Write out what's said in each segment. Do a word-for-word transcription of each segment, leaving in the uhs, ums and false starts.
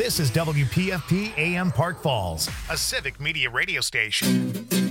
This is W P F P A M Park Falls, a civic media radio station.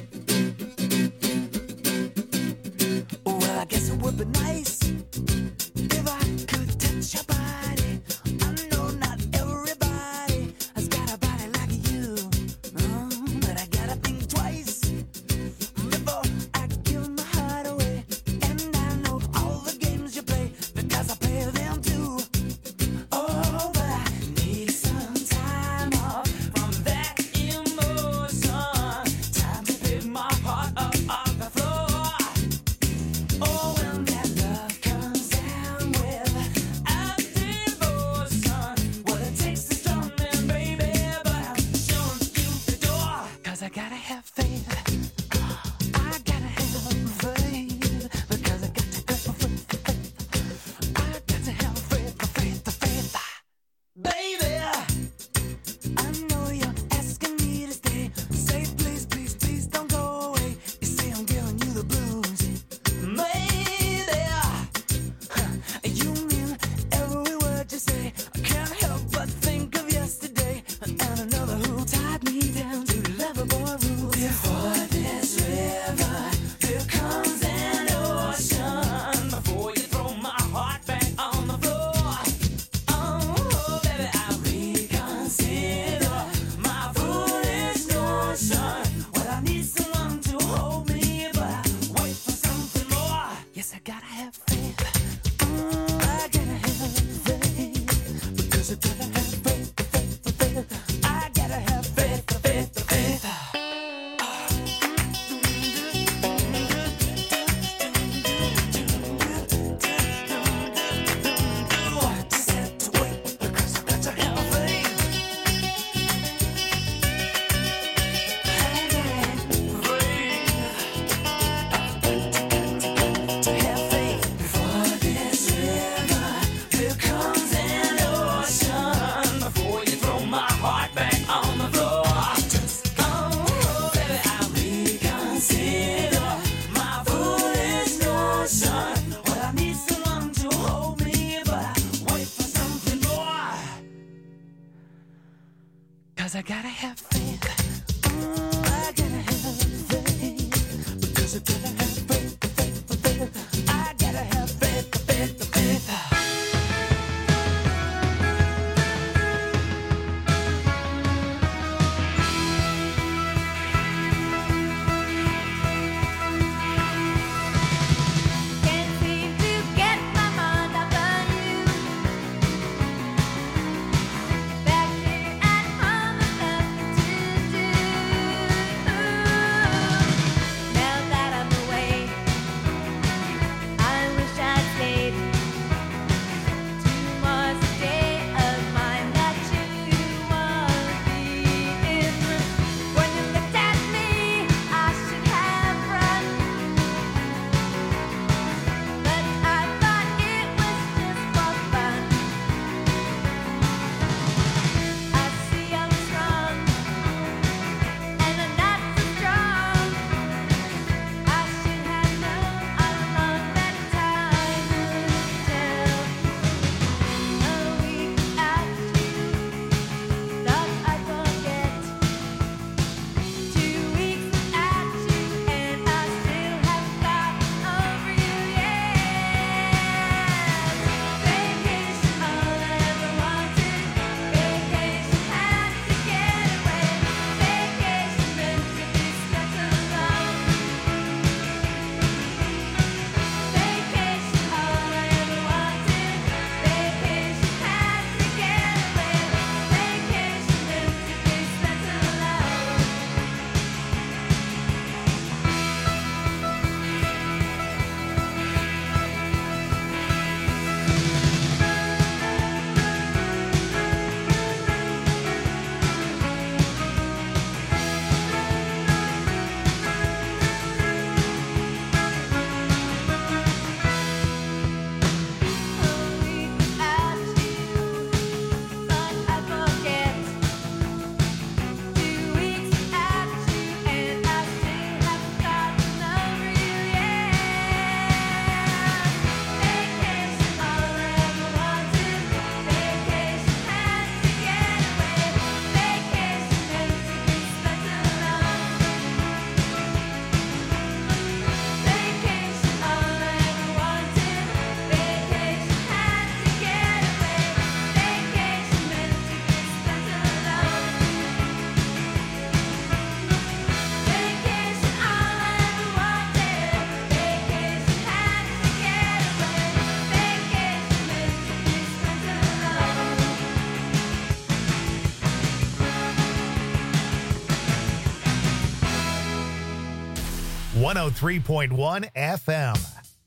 Well, I guess it would be nice if I could touch your body. I know not everybody has got a body like you, mm, but I gotta think twice before I give my heart away. And I know all the games you play because I play them too. Oh, but I need some time off from that emotion. Time to pick my heart up off the floor. Oh, when that love comes down without devotion, what it takes is drumming, baby, but I'm showing you the door. 'Cause I gotta have faith. I gotta have faith. Because I got to have faith. I got to have faith, the faith, the faith. Baby, I know you're asking me to stay. Say please, please, please don't go away. You say I'm giving you the blues. Maybe you mean every word you say. I can't help but think of yesterday and another who tied me down to lovable rules. Before this river, here comes an ocean. Before you throw my heart back on the floor. Oh, baby, I reconsider my foolish notion. Well, I need someone to hold me, but I wait for something more. Yes, I gotta have faith. Mm, I gotta have faith. Because I gotta have faith, the faith, the faith. I gotta have faith, the faith, the faith. Just have to wait because I got to have faith. I gotta have faith. To have faith. Before this river, here comes an ocean. Before you throw my heart back on the floor. Oh, baby, I reconsider my foolish notion. Well, I need someone to hold me, but I wait for something more. 'Cause I gotta have faith. Mm, I gotta have faith. Because I gotta have faith, the faith, the faith. I gotta have faith, the faith, the faith. Can't seem to get my mind off of you. Back here at home, I've nothing to do. one oh three point one F M.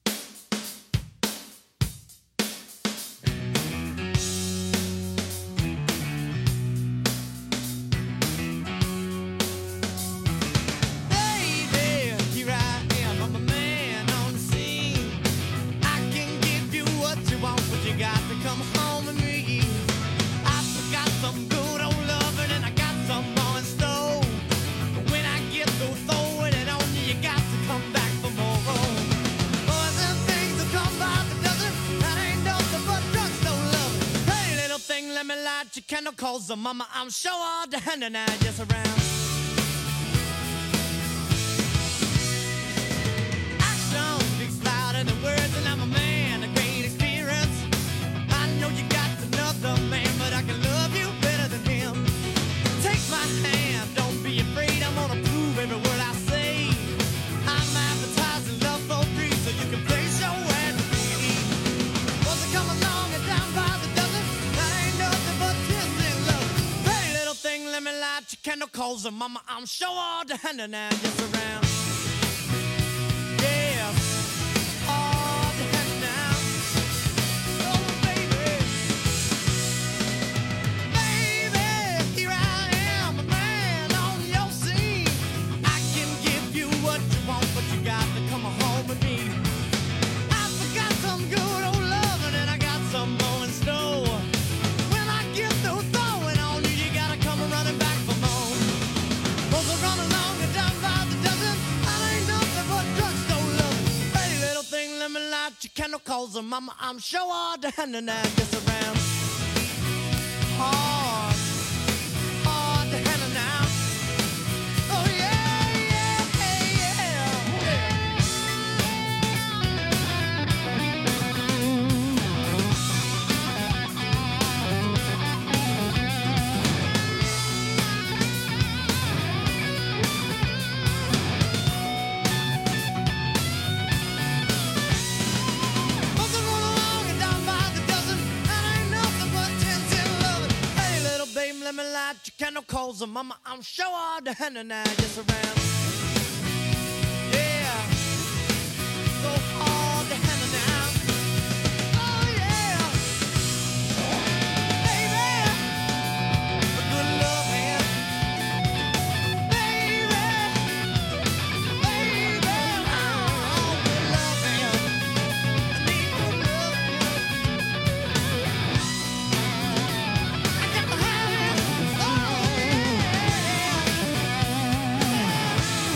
Candle calls the mama, I'm sure all the hand and I just around. Action speaks louder than words, and I'm a man of great experience. I know you got another man, but I can love you better than him. Take my hand, don't be afraid, I'm gonna prove every word I say. I'm advertising love for free, so you can place your ad to me. Was it come along and down by the dozen? That ain't nothing but let me light your candle calls and mama, I'm sure all the hand and I just around. Yeah, all the hand now. Oh baby, baby, here I am, a man on your scene. I can give you what you want, but you got to come home with me. I forgot some good old loving and I got some more in store. When I get through throwing on you, you gotta come running back for more. Both are run along and down by the dozen. I ain't nothing but drugstore love. Pretty little thing, let me light your candle calls and mama, I'm sure all the hand and I just around. Hard, hard to handle now. Oh yeah, yeah, yeah, yeah. Let me light your candle calls and mama, I'm sure all the hand and I just around. Yeah, so all the hand and now. Oh yeah, baby, a good love man. Baby, baby, oh, good love man. I need good love man. I got the hand.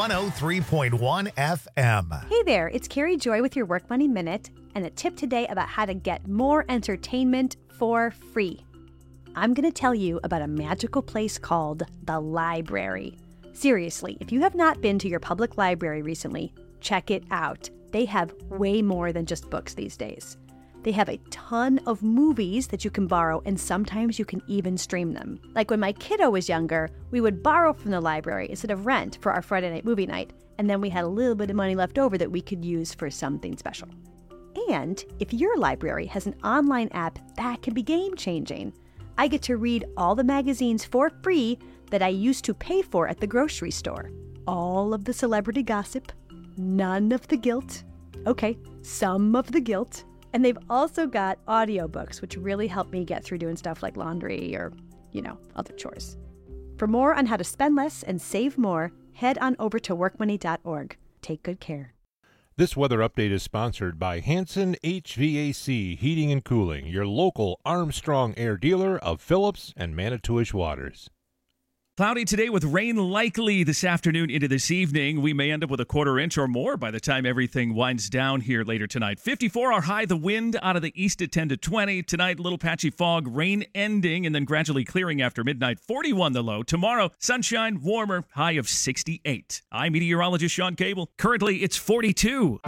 one oh three point one F M. Hey there, it's Carrie Joy with your Work Money Minute, and a tip today about how to get more entertainment for free. I'm going to tell you about a magical place called the library. Seriously, if you have not been to your public library recently, check it out. They have way more than just books these days. They have a ton of movies that you can borrow, and sometimes you can even stream them. Like when my kiddo was younger, we would borrow from the library instead of rent for our Friday night movie night, and then we had a little bit of money left over that we could use for something special. And if your library has an online app, that can be game-changing. I get to read all the magazines for free that I used to pay for at the grocery store. All of the celebrity gossip, none of the guilt. Okay, some of the guilt. And they've also got audiobooks, which really help me get through doing stuff like laundry or, you know, other chores. For more on how to spend less and save more, head on over to work money dot org. Take good care. This weather update is sponsored by Hanson H V A C Heating and Cooling, your local Armstrong Air dealer of Phillips and Manitowish Waters. Cloudy today with rain likely this afternoon into this evening. We may end up with a quarter inch or more by the time everything winds down here later tonight. fifty-four our high, the wind out of the east at ten to twenty. Tonight, little patchy fog, rain ending and then gradually clearing after midnight. forty-one the low. Tomorrow, sunshine, warmer, high of sixty-eight. I'm meteorologist Sean Cable. Currently, it's forty-two.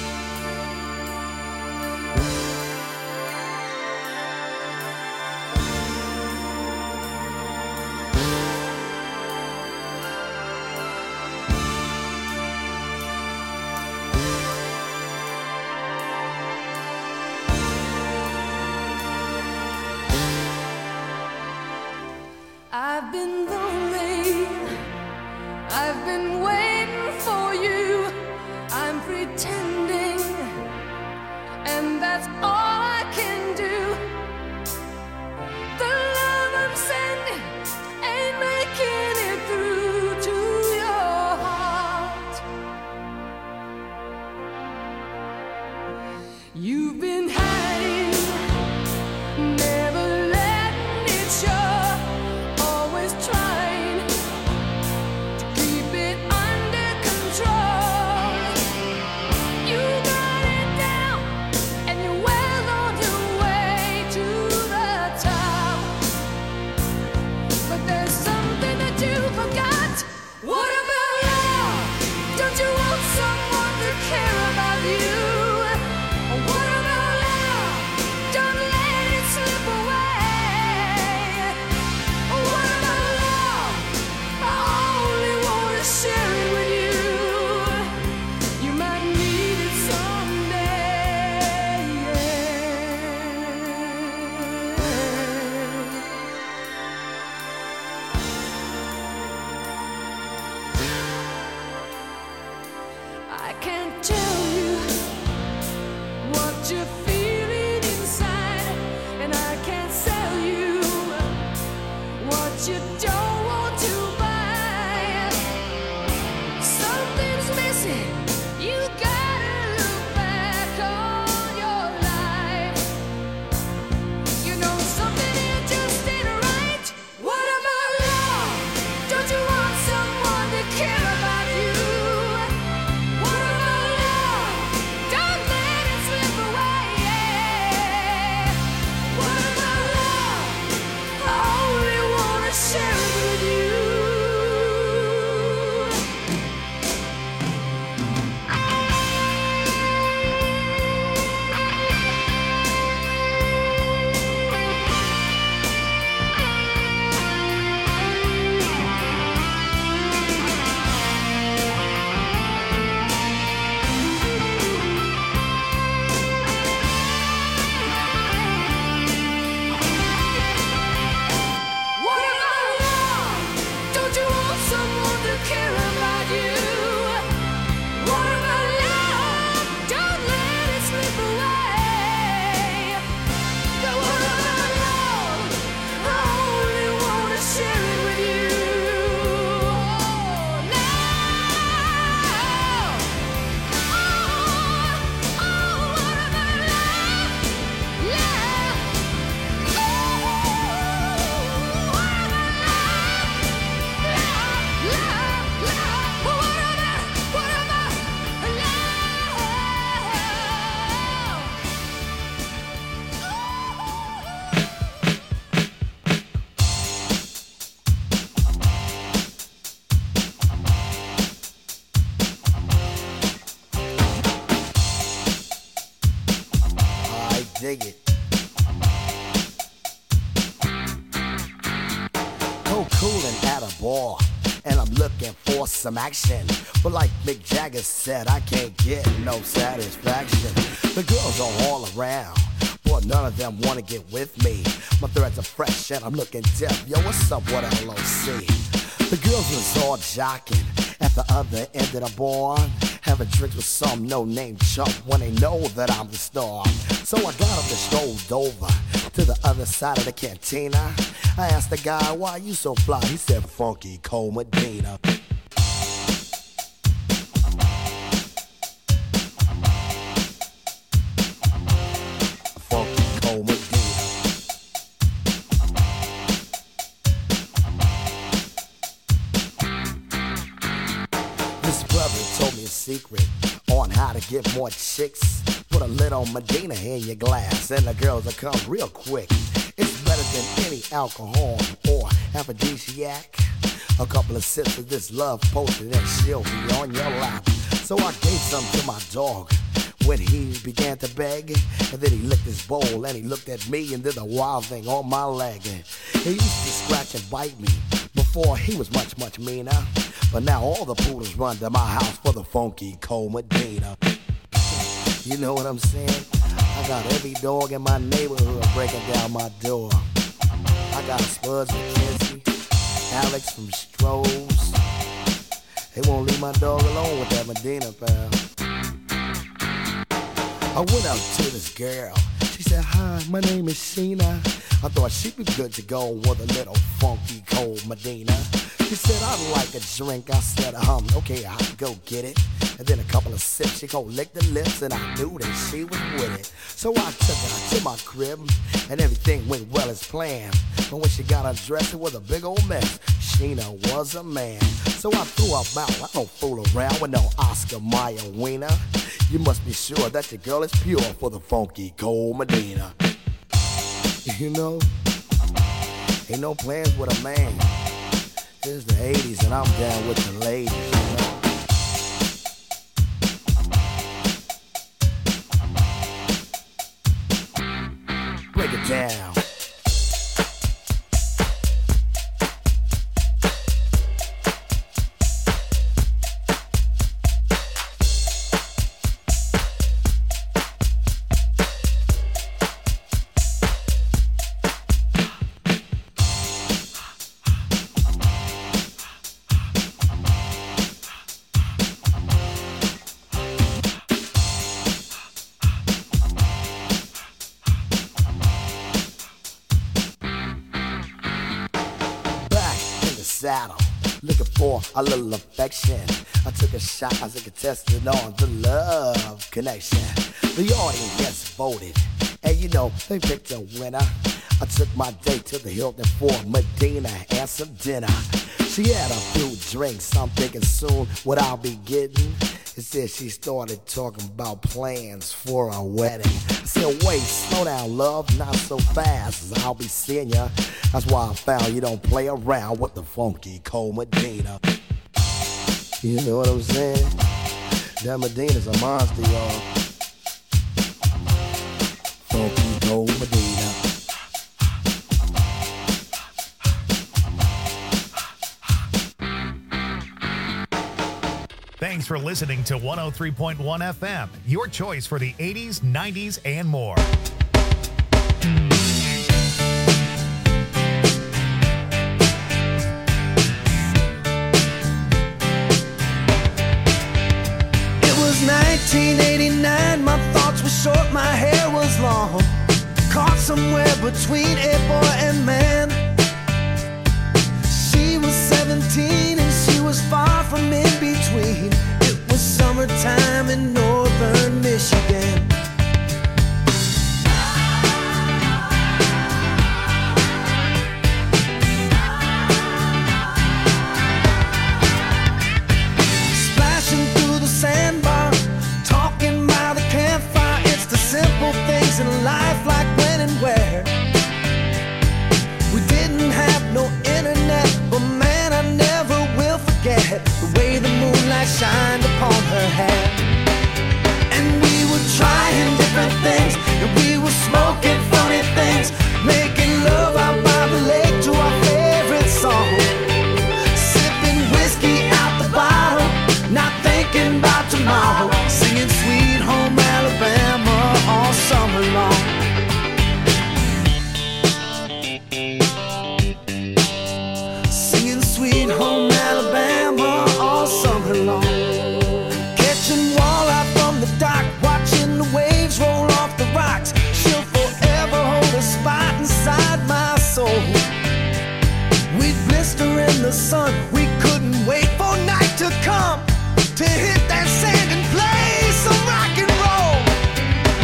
I've been lonely, I've been waiting for you, I'm pretending, and that's all I can do. The love I'm sending ain't making it through to your heart. You've been hiding, never letting it show. Trying to keep it under control. You got it down, and you're well on your way to the top. But there's something that you forgot. What about love? Don't you want someone to care about you? What about love? Don't let it slip away. What about love? I only want to share it with you. You might need it someday. I can't tell you what you're feeling inside, and I can't sell you what you don't want to buy. Something's missing. You gotta look back on your life. You know something here just ain't right. What about love? Don't you want someone to care about you? What about love? Don't let it slip away. dig it. Cold coolin' at a bar, and I'm looking for some action. But like Mick Jagger said, I can't get no satisfaction. The girls are all around, but none of them wanna get with me. My threads are fresh and I'm looking deaf. Yo, what's up, what L O C? The girls was all jocking at the other end of the bar, having drinks with some no-name chump when they know that I'm the star. So I got up and strolled over to the other side of the cantina. I asked the guy, why you so fly? He said, Funky Cole Medina. Funky Cole Medina. This brother told me a secret on how to get more chicks. Put a little Medina in your glass and the girls will come real quick. It's better than any alcohol or aphrodisiac. A couple of sips of this love potion and she'll be on your lap. So I gave some to my dog when he began to beg. And then he licked his bowl and he looked at me and did a wild thing on my leg. He used to scratch and bite me before he was much, much meaner. But now all the poodles run to my house for the Funky Cole Medina. You know what I'm saying? I got every dog in my neighborhood breaking down my door. I got Spuds McKenzie, Alex from Strohs. They won't leave my dog alone with that Medina, pal. I went up to this girl. She said, hi, my name is Sheena. I thought she'd be good to go with a little Funky Cole Medina. She said, I'd like a drink. I said, um, okay, I'll go get it. And then a couple of sips, she gon' lick the lips, and I knew that she was with it. So I took her to my crib, and everything went well as planned. But when she got undressed, it was a big old mess. Sheena was a man. So I threw her out. I don't fool around with no Oscar Mayer wiener. You must be sure that your girl is pure for the Funky Cole Medina. You know, ain't no plans with a man. It's the eighties and I'm down with the ladies, you know. Break it down. Saddle, looking for a little affection. I took a shot as a contestant on the Love Connection. The audience voted, and you know, they picked a winner. I took my date to the Hilton for Medina and some dinner. She had a few drinks, I'm thinking soon what I'll be getting. Instead, she started talking about plans for a wedding. I said, wait, slow down, love, not so fast, I'll be seeing ya. That's why I found you don't play around with the Funky Cole Medina. You know what I'm saying? That Medina's a monster, y'all. Funky Cole Medina. Thanks for listening to one oh three point one F M, your choice for the eighties, nineties, and more. It was nineteen eighty-nine, my thoughts were short, my hair was long. Caught somewhere between a boy and man. She was seventeen and she was far from in between. It was summertime in northern Michigan. Splashing through the sandbar, talking by the campfire. It's the simple things in life, like when and where. We didn't have no internet, but man, I never will forget the way the moonlight shined upon her hair. And we would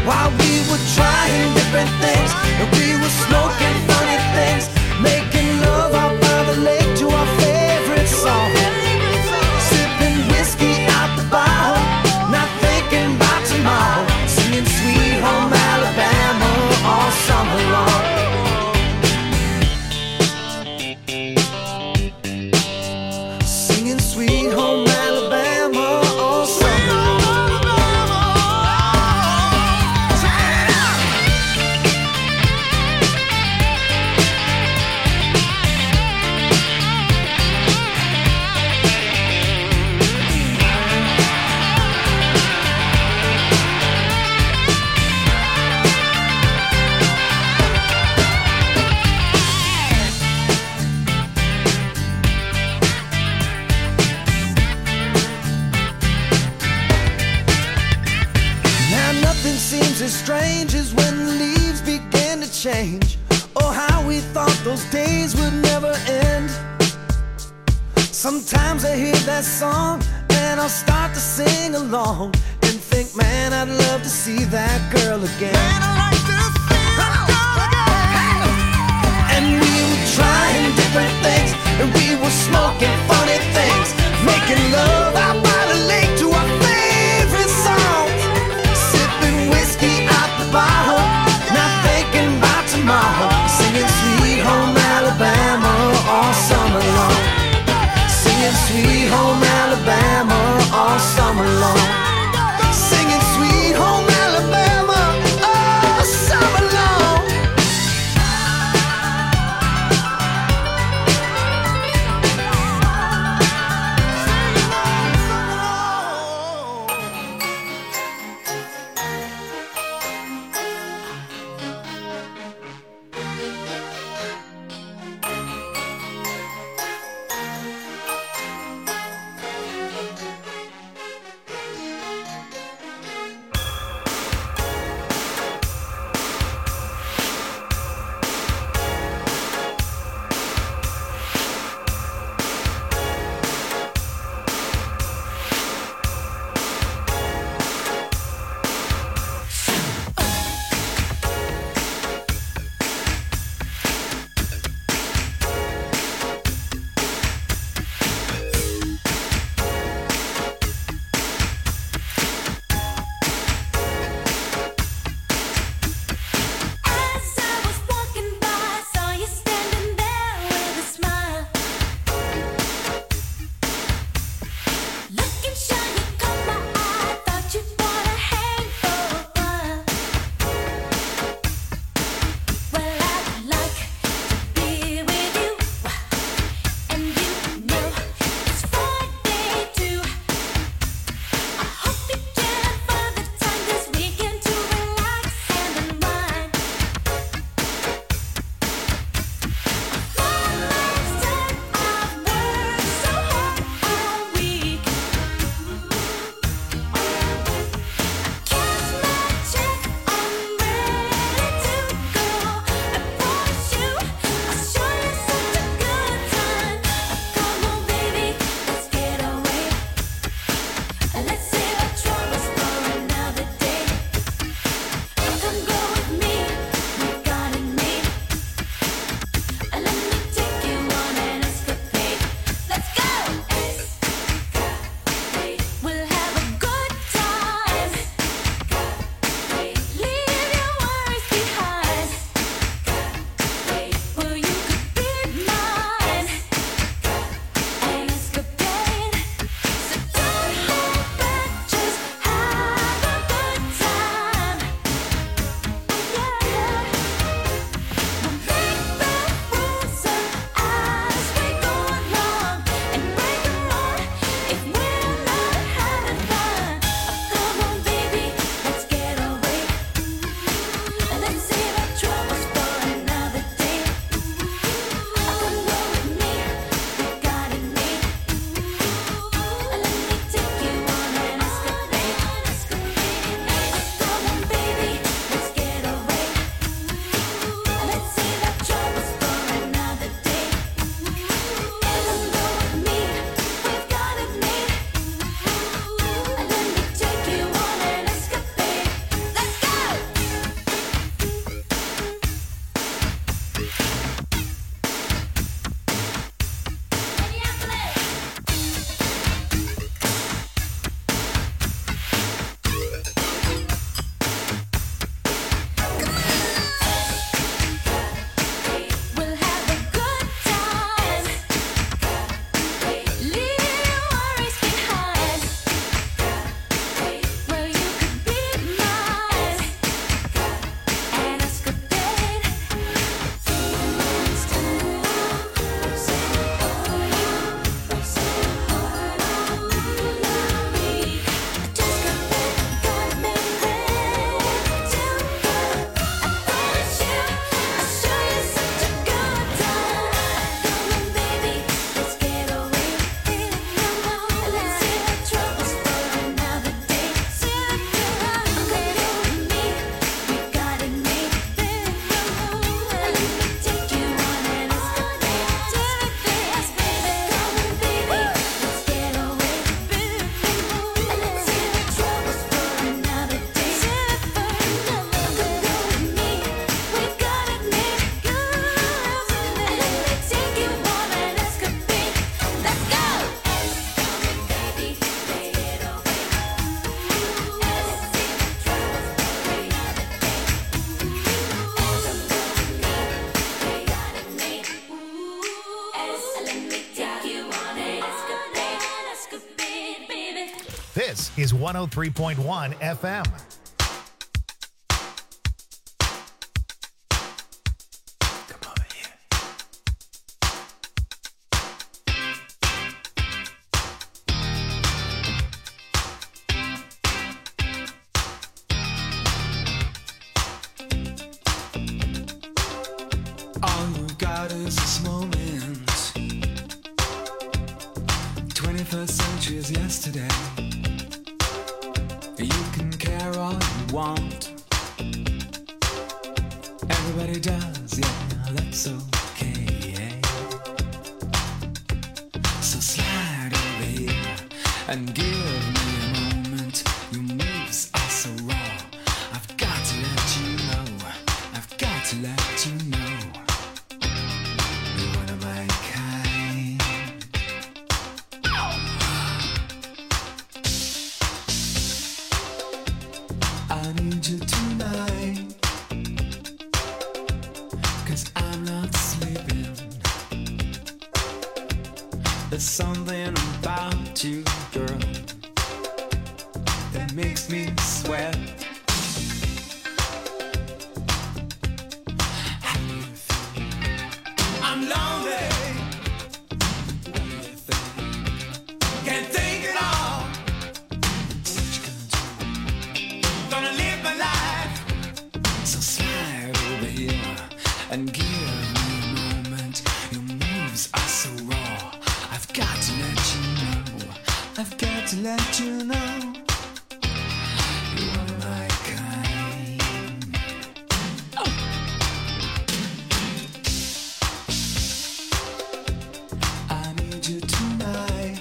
while we were trying different things, and we were smoking funny things, making love out by the lake to our favorite song, sipping whiskey out the bottle, not thinking about tomorrow, singing Sweet Home Alabama all summer long. Singing Sweet Home Alabama all summer long. Now nothing seems as strange as when the leaves begin to change. Oh, how we thought those days would never end. Sometimes I hear that song and I'll start to sing along and think, man, I'd love to see that girl again. Man, I'd like to see that girl again. And we were trying different things, and we were smoking funny things, making love out by the lake to our favorite songs, sipping whiskey out the bottle, not thinking about tomorrow, singing Sweet Home Alabama all summer long, singing Sweet Home Alabama all summer long, singing Sweet Home Alabama all summer long. is one oh three point one F M. All we've got is this moment. twenty-first century is yesterday. You can care all you want. Everybody does, yeah, that's okay. So slide over here and give me a moment. Your moves are so raw. I've got to let you know. I've got to let you know. You're one of my kind. I need you tonight, 'cause I'm not sleeping. There's something about you, girl, that makes me sweat. How do you feel? I'm lonely. What do you think? Can't think at all. What you gonna do? Gonna live my life. So slide over here and give me a moment. Your moves are so raw. I've got to let you know. I've got to let you know. You're one of my kind. Oh. I need you tonight,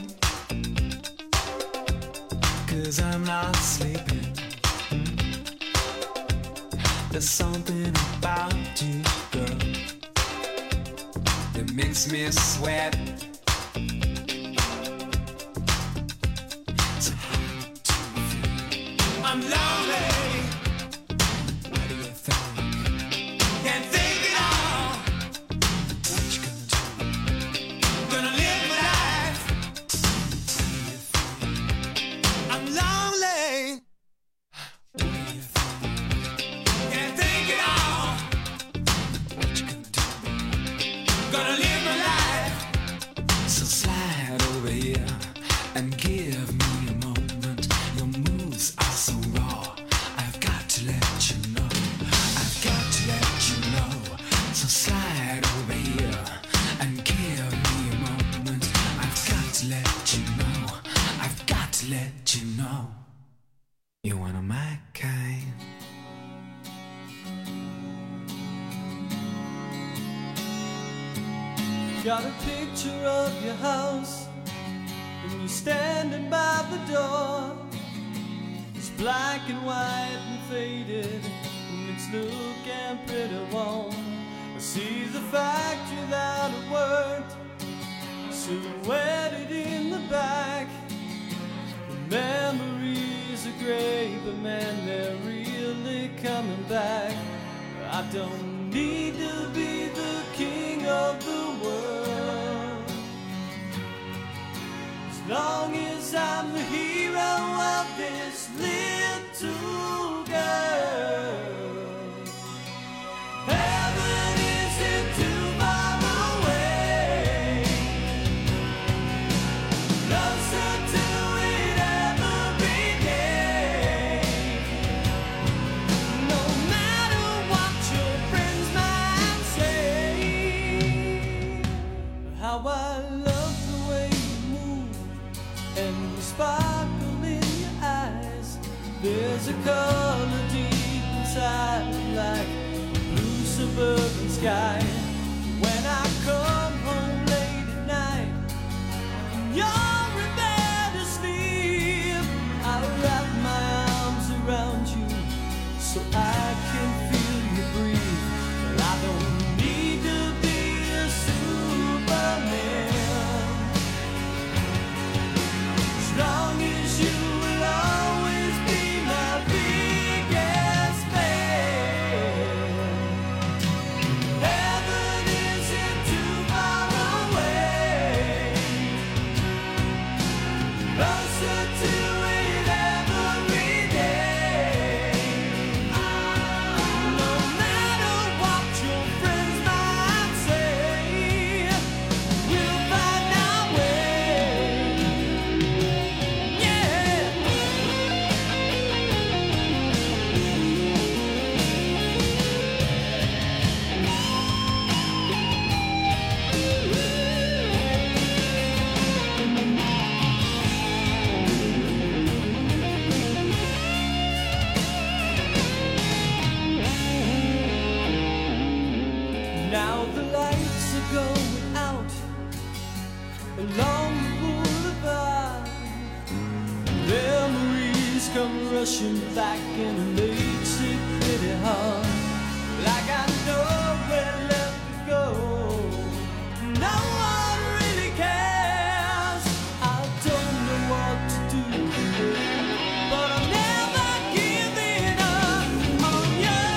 'cause I'm not sleeping. There's something about you, girl, that makes me sweat. So how do you feel? I'm lonely. What do you think? Can't think at all. What you gonna do? Gonna live my life. How do you feel? I'm lonely. What do you think? Can't think at all. What you gonna do? Gonna live my life. So slide over here and give me a moment. Your moves are so raw. I've got to let you know. I've got to let you know. So slide over here and give me a moment. I've got to let you know. I've got to let you know. You're one of my kind. Got a picture of your house, and you're standing by the door. It's black and white and faded, and it's looking pretty warm. I see the factory that it worked, silhouetted in the back. The memories are great, but man, they're really coming back. I don't need to be the king of the world, as long as I'm the hero of this little girl. Heaven isn't too far away, closer to it every day. No matter what your friends might say, how I love the way you move and the sparkle in your eyes. There's a color deep inside, like a blue suburban sky. When I come home late at night and you're in bed asleep, I wrap my arms around you so I can feel you breathe. But I don't need to be a Superman, as long as you will always be my biggest fan. Heaven come rushing back and makes it pretty hard. Like I know where left to go. No one really cares. I don't know what to do, but I'm never giving up on you.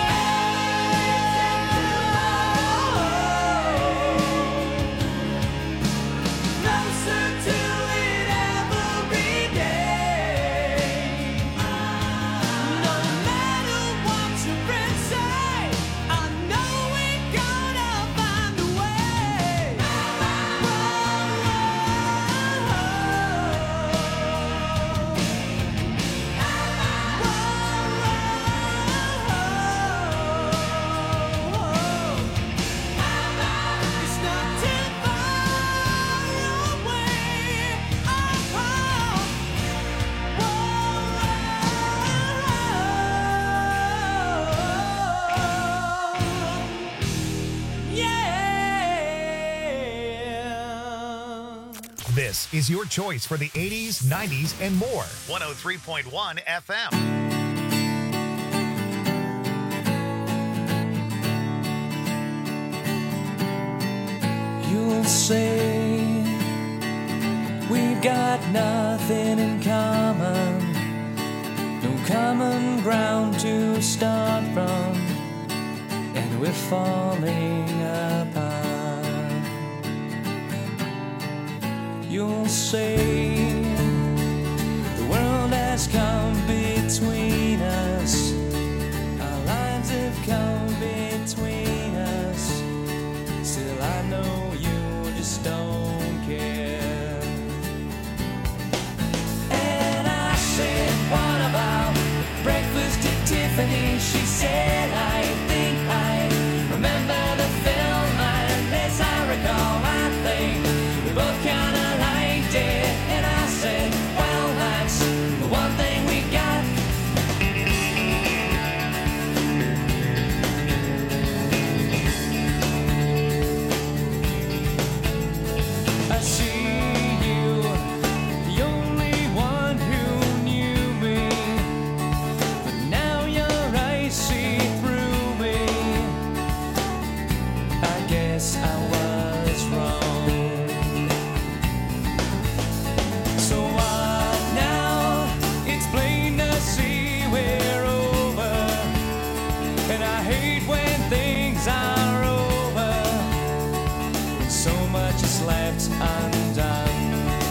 Closer to it every day. No matter what your friends say, I know we're gonna find a way. It's not too far away. Yeah. This is your choice for the eighties, nineties, and more. one oh three point one F M. You'll say we've got nothing in common, no common ground to start from, and we're falling apart. You'll say the world has come between us, our lives have come between us. Still I know you just don't care. And I said, what about breakfast at Tiffany? She said, I think I remember the film, and as I recall, I think we both kinda liked it. And I said, well, that's the one thing we got. I see you, the only one who knew me, but now your eyes see through me. I guess I was wrong. So what now? It's plain to see we're over, and I hate when things are over, when so much is left undone.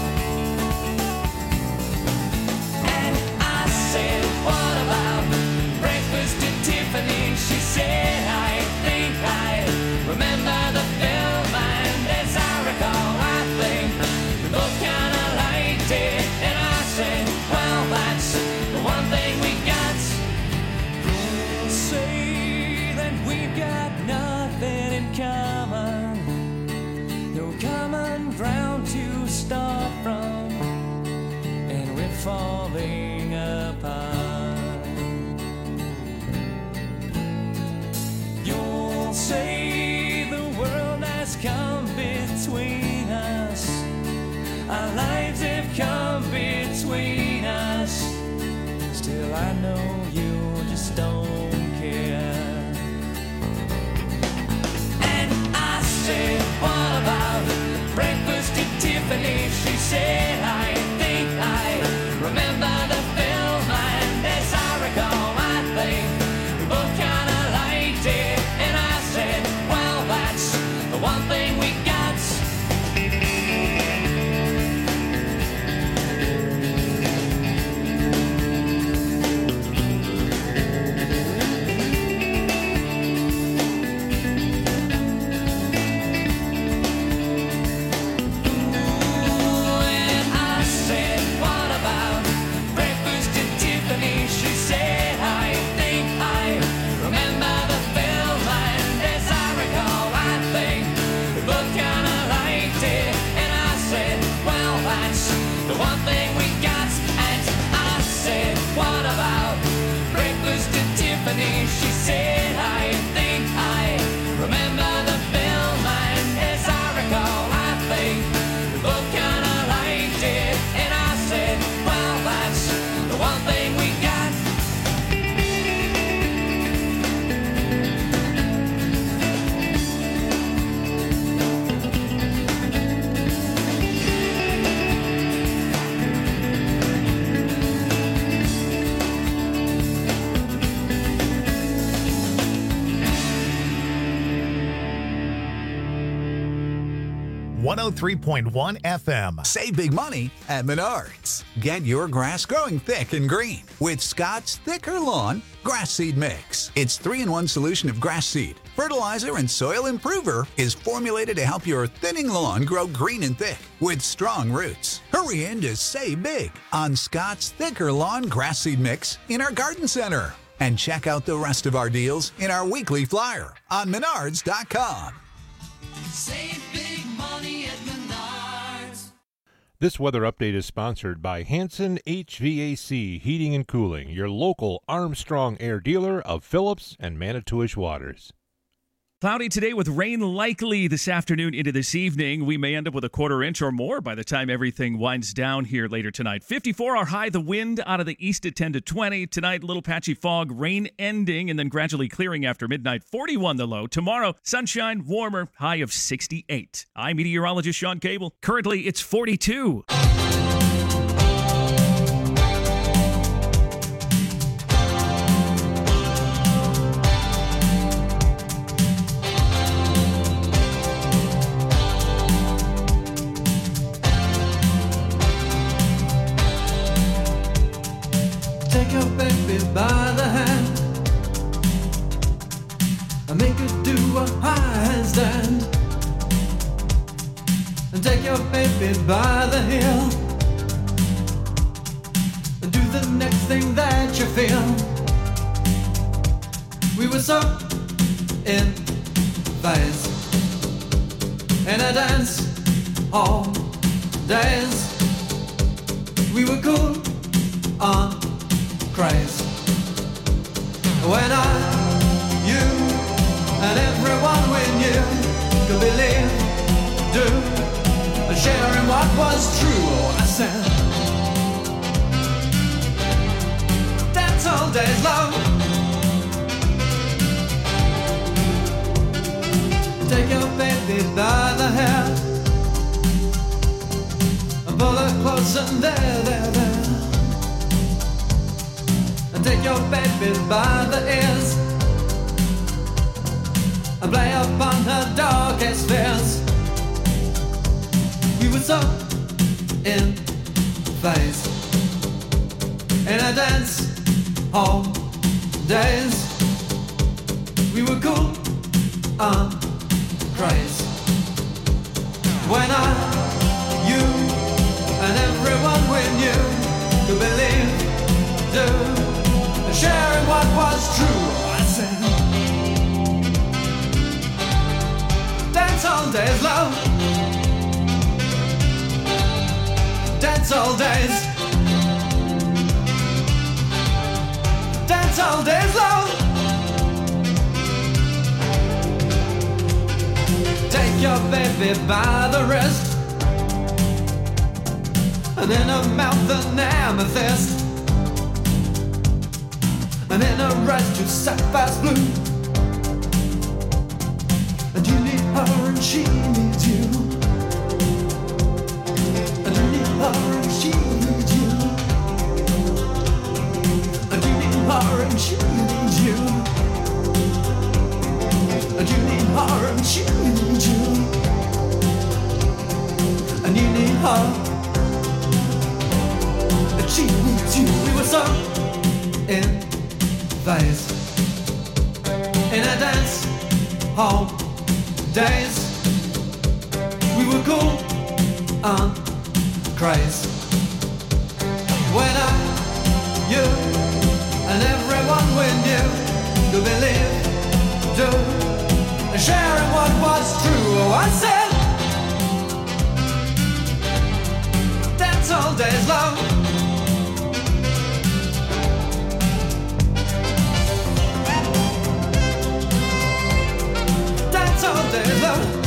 And I said, what about breakfast at Tiffany? She said, I think I remember the film, and as I recall, I think we both kinda liked it. And I said, well, that's the one thing we got. You'll say that we've got nothing in common, no common ground to start from, and we're falling apart. You'll say the world has come between us, our lives have come between us. Still I know you just don't care. And I said, what about breakfast at Tiffany? She said, I think I remember the one oh three point one F M. Save big money at Menards. Get your grass growing thick and green with Scott's Thicker Lawn Grass Seed Mix. Its three in one solution of grass seed, fertilizer, and soil improver is formulated to help your thinning lawn grow green and thick with strong roots. Hurry in to save big on Scott's Thicker Lawn Grass Seed Mix in our garden center. And check out the rest of our deals in our weekly flyer on menards dot com. Save big money at Menards. This weather update is sponsored by Hanson H V A C Heating and Cooling, your local Armstrong Air dealer of Phillips and Manitowish Waters. Cloudy today with rain likely this afternoon into this evening. We may end up with a quarter inch or more by the time everything winds down here later tonight. fifty-four our high, the wind out of the east at ten to twenty. Tonight, little patchy fog, rain ending and then gradually clearing after midnight. forty-one the low. Tomorrow, sunshine, warmer, high of sixty-eight. I'm meteorologist Sean Cable. Currently, it's forty-two. Take your baby by the hand and make her do a handstand. And take your baby by the heel and do the next thing that you feel. We were so in phase in a dance all days. We were cool on craze. When I, you, and everyone we knew could believe, do, and share in what was true. Oh, I said, dance all days long. Take your baby by the hair and pull her close and there, there, there. And take your baby by the ears and play upon her darkest fears. We were so in phase in a dance hall days. We were cool on craze. When I, you, and everyone we knew could believe, do, sharing what was true. I said, dance all days, love. Dance all days. Dance all days, love. Take your baby by the wrist and in her mouth an amethyst. And in a red to sapphire's blue. And you need her and she needs you. And you need her and she needs you. And you need her and she needs you. And you need her and she needs you. And you need her and she needs you. We were so in phase in a dance hall days. We were cool on craze. When I, you, and everyone we knew could believe, do, and share in what was true. Oh, I said, dance all days, love. Dance all day, love.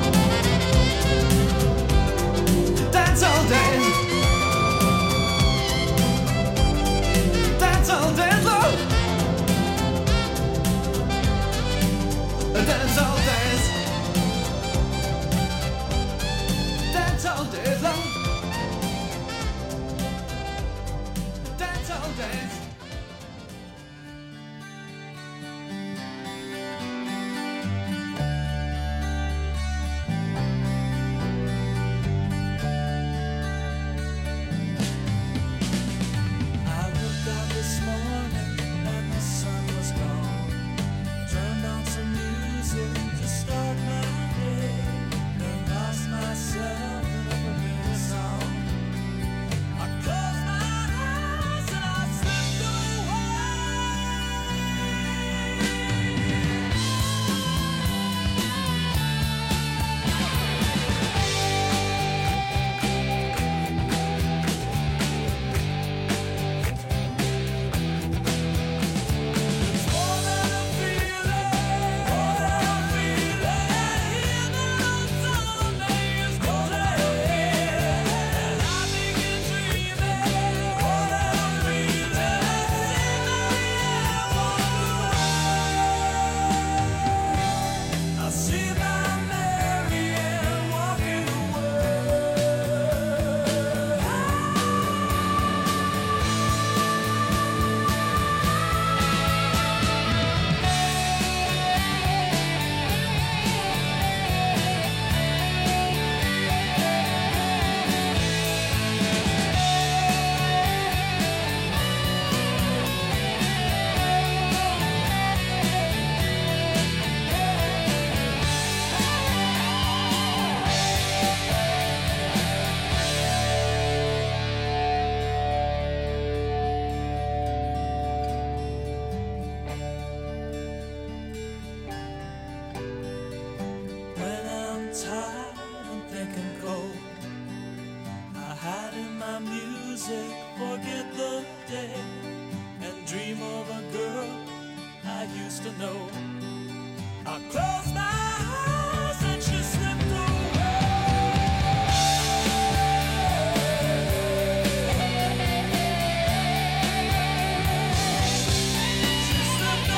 Dance all day. Dance all day, love. Dance all days. Dance all day, love. supposed to know. I closed my eyes and she slipped away. She slipped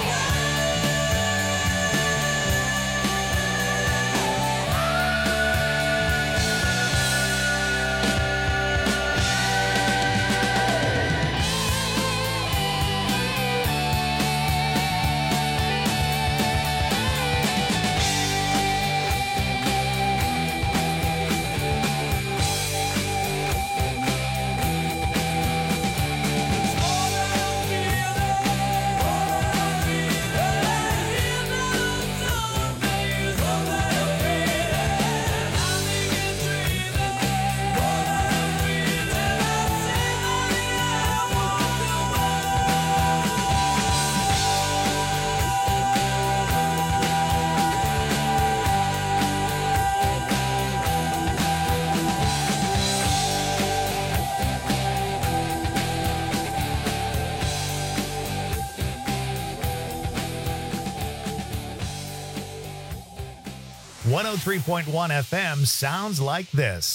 one oh three point one F M sounds like this.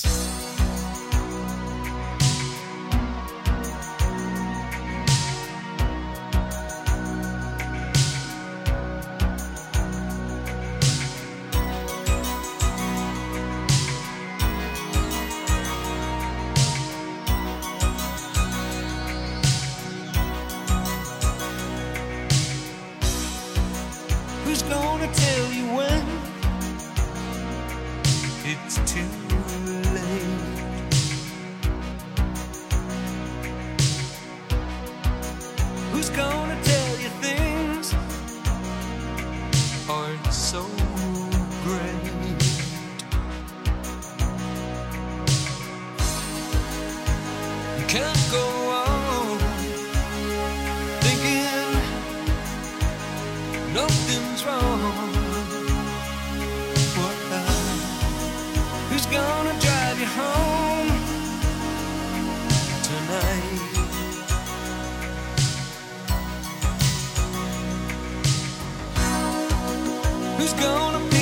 Who's gonna tell you when it's too late? Who's gonna tell you things aren't so great? You can't go on thinking nothing's wrong. What the? Who's gonna drive you home tonight? Who's gonna